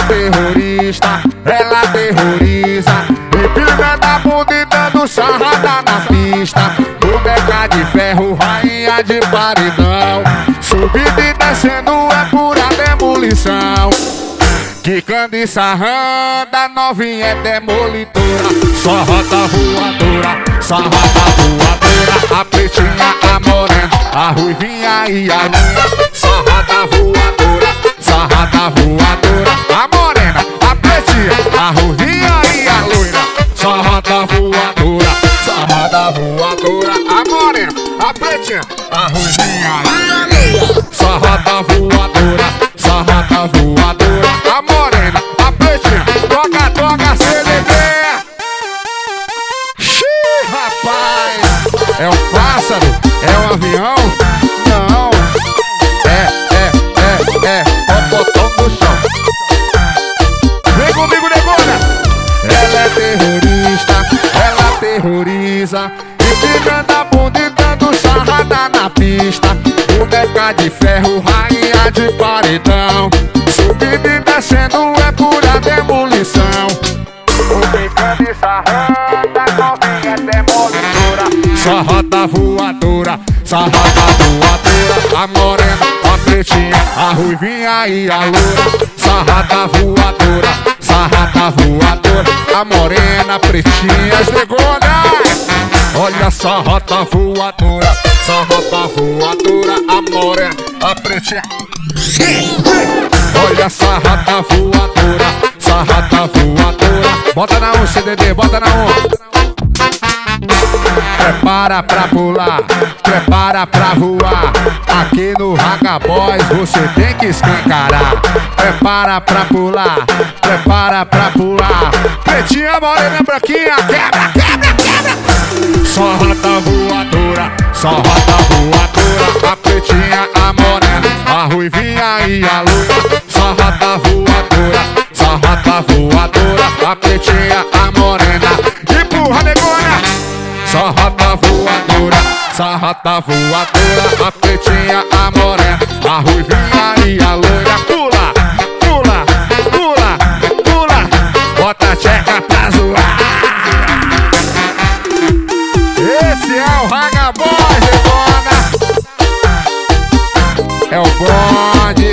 terrorista, ela terroriza. Empinando a bunda e dando sarrada na pista. Boneca de ferro, rainha de paredão. Subindo e descendo é pura demolição. Quicando e sarrando, a novinha é demolidora. Só roda voadora, só roda voadora. A pretinha, a morena, a ruivinha e a loira. Só roda voadora, só roda voadora. A morena, a pretinha, a ruivinha e a loira. Só roda voadora, só roda voadora. A morena, a pretinha, a ruivinha e a loira. Só roda voadora, só roda voadora. A morena, a pretinha, toca, toca, CDB. Xiii, rapaz, é um pássaro? É um avião? Não. Botão no chão. Vem comigo, negona. Ela é terrorista, ela terroriza. Empinando a bunda e dando sarrada na pista. Boneca de ferro, rainha de paredão. Subindo e descendo é pura demolição. Quicando e sarrando, a novinha é demolidora. Só roda voadora, só roda voadora. A morena, a pretinha, a ruivinha e a loura. Só roda voadora, só roda voadora. A morena, a pretinha, as negonas. Olha só, roda voadora, só roda voadora. A morena, a pretinha. Olha só, roda voadora, só roda voadora. Bota na 1, CDD, bota na 1. Prepara pra pular, prepara pra voar. Aqui no Raga Boys você tem que escancarar. Prepara pra pular, prepara pra pular. Pretinha, morena, branquinha, quebra, quebra, quebra. Só roda voadora, só roda voadora. A pretinha, a morena, a ruivinha e a loira. Só roda voadora, só roda voadora. A pretinha, a morena, empurra, negona. Só roda voadora, só roda voadora. A pretinha, a morena, a ruivinha e a loira. Pula, pula, pula, pula. Bota a tcheca pra zoar. Esse é o Raga Boys, negona. É o bonde.